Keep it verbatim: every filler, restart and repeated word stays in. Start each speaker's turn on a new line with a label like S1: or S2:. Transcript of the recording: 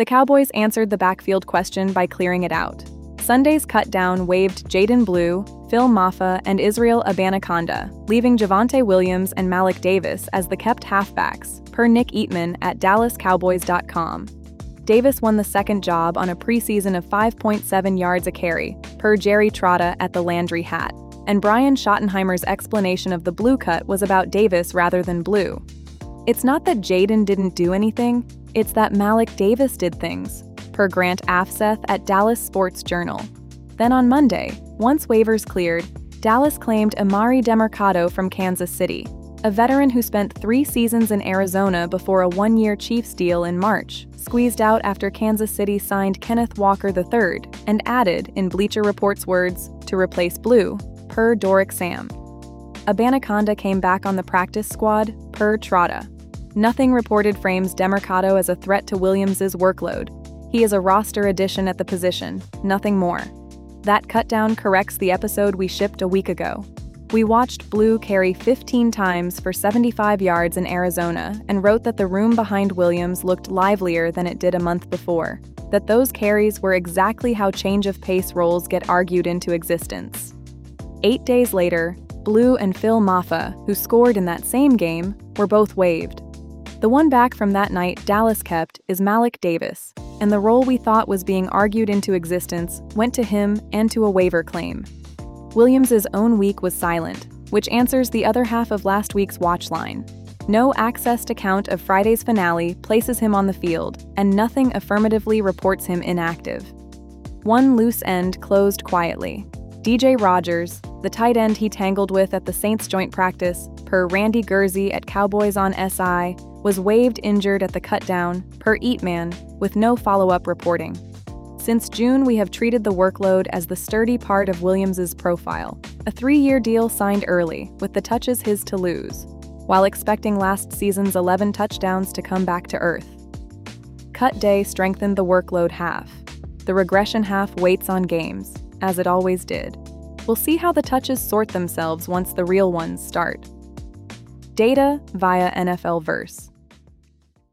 S1: The Cowboys answered the backfield question by clearing it out. Sunday's cut-down waived Jaydon Blue, Phil Mafah, and Israel Abanikanda, leaving Javonte Williams and Malik Davis as the kept halfbacks, per Nick Eatman at Dallas Cowboys dot com. Davis won the second job on a preseason of five point seven yards a carry, per Jerry Trotta at the Landry Hat, and Brian Schottenheimer's explanation of the blue cut was about Davis rather than Blue. It's not that Jaydon didn't do anything, it's that Malik Davis did things, per Grant Afseth at Dallas Sports Journal. Then on Monday, once waivers cleared, Dallas claimed Emari Demercado from Kansas City, a veteran who spent three seasons in Arizona before a one-year Chiefs deal in March, squeezed out after Kansas City signed Kenneth Walker the third, and added, in Bleacher Report's words, to replace Blue, per Doric Sam. Abanikanda came back on the practice squad, per Trotta. Nothing reported frames Demercado as a threat to Williams' workload. He is a roster addition at the position, nothing more. That cutdown corrects the episode we shipped a week ago. We watched Blue carry fifteen times for seventy-five yards in Arizona and wrote that the room behind Williams looked livelier than it did a month before, that those carries were exactly how change-of-pace roles get argued into existence. Eight days later, Blue and Phil Mafah, who scored in that same game, were both waived. The one back from that night Dallas kept is Malik Davis, and the role we thought was being argued into existence went to him and to a waiver claim. Williams' own week was silent, which answers the other half of last week's watch line. No accessed account of Friday's finale places him on the field, and nothing affirmatively reports him inactive. One loose end closed quietly. D J Rogers, the tight end he tangled with at the Saints joint practice, per Randy Gurzy at Cowboys on S I, was waived injured at the cutdown, per Eatman, with no follow-up reporting. Since June, we have treated the workload as the sturdy part of Williams' profile, a three-year deal signed early, with the touches his to lose, while expecting last season's eleven touchdowns to come back to earth. Cut day strengthened the workload half. The regression half waits on games, as it always did. We'll see how the touches sort themselves once the real ones start. Data via N F L Verse.